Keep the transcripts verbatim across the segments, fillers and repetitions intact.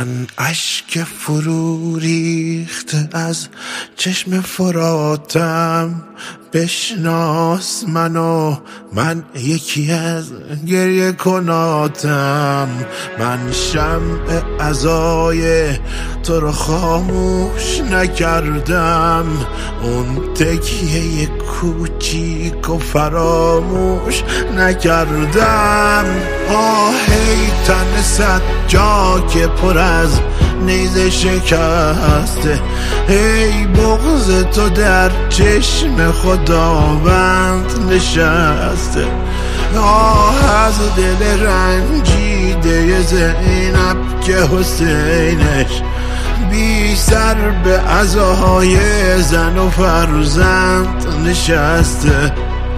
من اشک فرو ریخت از چشم فراتم، بشناس منو، من یکی از گریه کناتم. من شمع عزای تو رو خاموش نکردم، اون تکیه کوچیک و فراموش نکردم. آهی تن صد جا که پر از نیزه شکسته، ای بغض تو در چشم خداوند نشسته. آه از دل رنجیده زینب که حسینش بی سر به عزای زن و فرزند نشسته.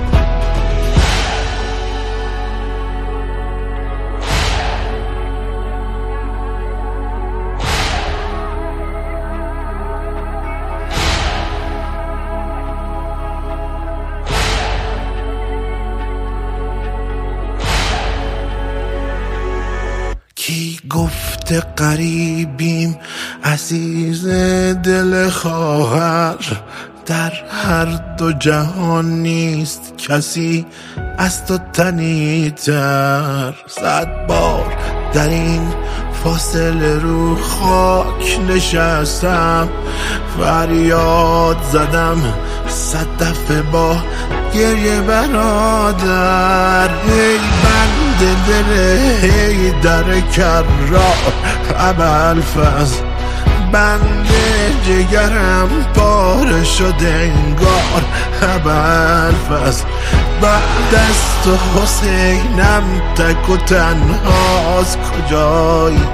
کی گفته قریبیم عزیز دل خواهر، در هر دو جهان نیست کسی از تو تنی‌تر. صد بار در این فاصله رو خاک نشستم، فریاد زدم صد دفعه با گریه برادر. ای بند دل ای در کرار ابوالفضل، بند جگرم پاره شده انگار ابوالفضل. بعد از تو حسینم تک و تنهاست کجایی،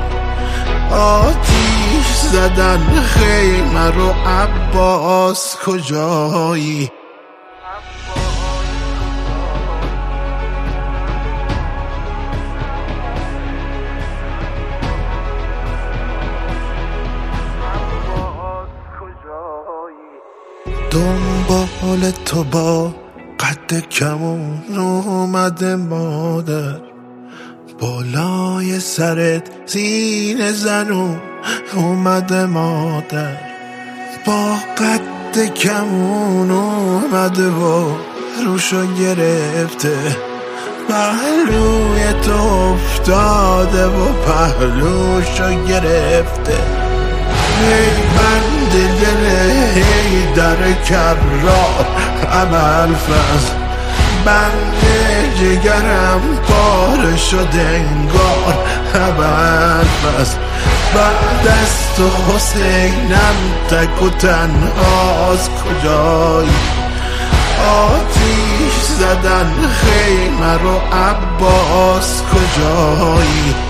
آتیش زدن خیمه رو عباس کجایی. دنبال تو با قد کمون اومده مادر، بالای سرت زین زنو اومده مادر. با قد کمون اومده و روشو گرفته، پهلوی تو افتاده و پهلوشو گرفته. ای بند دل ای در کرار ابوالفضل، بند جگرم پاره شده انگار ابوالفضل. بعد از تو حسینم تک و تنهاست کجایی، آتیش زدن خیمه رو عباس کجایی.